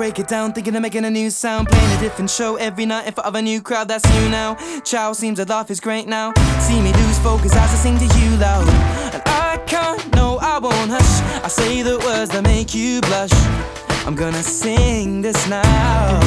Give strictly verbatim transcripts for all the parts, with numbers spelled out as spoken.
break it down, thinking of making a new sound. Playing a different show every night in front of a new crowd. That's you now. Chow seems to laugh is great now. See me lose focus as I sing to you loud. And I can't, no I won't hush. I say the words that make you blush. I'm gonna sing this now.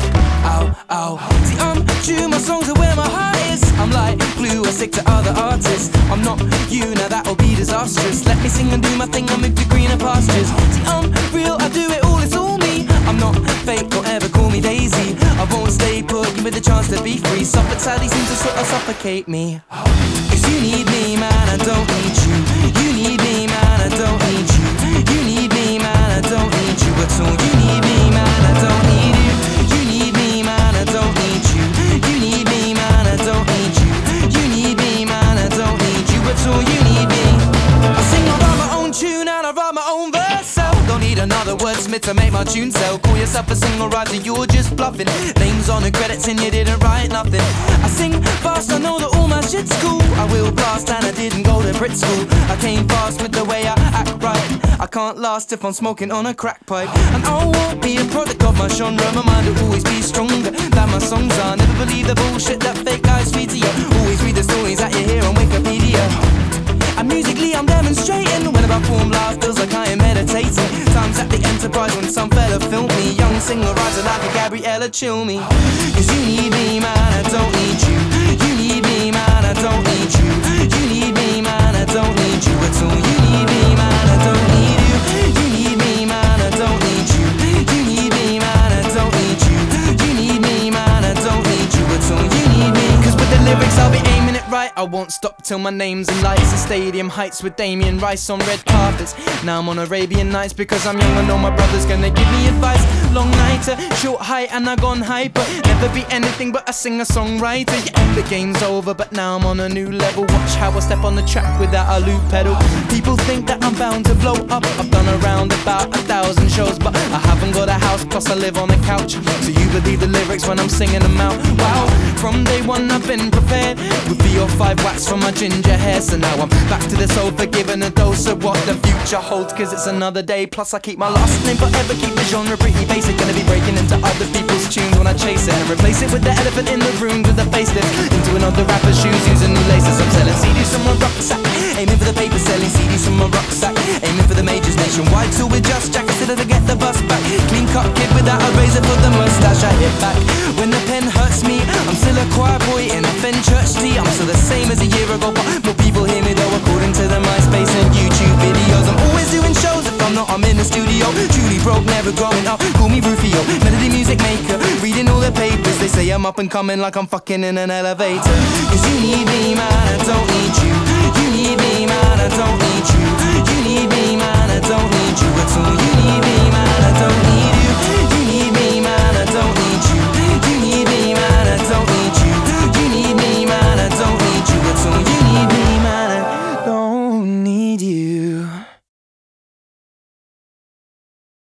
Ow, ow. See, I'm true, my songs are where my heart is. I'm like glue, I stick to other artists. I'm not you, now that'll be disastrous. Let me sing and do my thing, I'll move to greener pastures. See, I'm real, I do it all, it's all me. I'm not fake, don't ever call me Daisy. I won't stay put, give me the chance to be free. Suffolk sadly seems to sort of suffocate me. Cause you need me, man, I don't need you. You need me, man, I don't need you. You need me, man, I don't need you at all. You need me, man, I don't need you. You need me, man, I don't need you. You need me, man, I don't need you. You need me, man, I don't need you at all. You need me. I sing, I write my own tune and I write my own verse. So don't need another wordsmith to make my tune sell. Call yourself a single writer, you're just bluffing. Names on the credits and you didn't write nothing. I sing fast, I know that all my shit's cool. I will blast and I didn't go to Brit school. I came fast with the way I act right. I can't last if I'm smoking on a crack pipe. And I won't be a product of my genre. My mind will always be stronger than my songs are. Never believe the bullshit that fake guys feed to you. Always read the stories that you hear on Wikipedia. And musically I'm demonstrating. When I perform live feels like I am meditating. Times at the Enterprise when some fella filmed me. Young singer rising like a Gabriella Cilmi. Cause you need me, man, I don't need you. You need me, man, I don't need you. You need me, man, I don't need you at all. You need me, man, I don't need you. You need me, man, I don't need you. You need me, man, I don't need you. You need me, man, I don't need you at all. You need me. Cause with the lyrics I'll be aiming it right. I won't stop till my name's in lights. The stadium heights with Damien Rice on red carpets. Now I'm on Arabian Nights because I'm young. I know my brother's gonna give me advice. Long nighter, short height and I gone hyper. Never be anything but a singer-songwriter. Yeah, the game's over but now I'm on a new level. Watch how I step on the track without a loop pedal. People think that I'm bound to blow up. I've done around about a thousand shows, but I haven't got a house, plus I live on a couch. So you believe the lyrics when I'm singing them out. Wow, from day one I've been prepared with three or five wax from my ginger hair. So now I'm back to this old forgiving a dose of what the future holds. Cause it's another day, plus I keep my last name forever. Keep the genre pretty basic. Gonna be breaking into other people's tunes when I chase it. And replace it with the elephant in the room with the facelift. Into another rapper's shoes using new laces. I'm selling C Ds from my rucksack, aiming for the paper, selling C Ds from my rucksack, aiming for the majors nationwide. So with just jackets till I get the bus back. Clean cut kid without a razor for the mustache. I hit back when the pen hurts me. I'm still a choir boy in a Fen church tea. I'm still the same as a year ago, but more people hear me though according to the MySpace and YouTube videos. I'm always doing shows. If I'm not, I'm in the studio. Truly broke, never growing up. Call me Rufio, melody music maker. Reading all the papers, they say I'm up and coming like I'm fucking in an elevator. Cause you need me, man, I don't need you.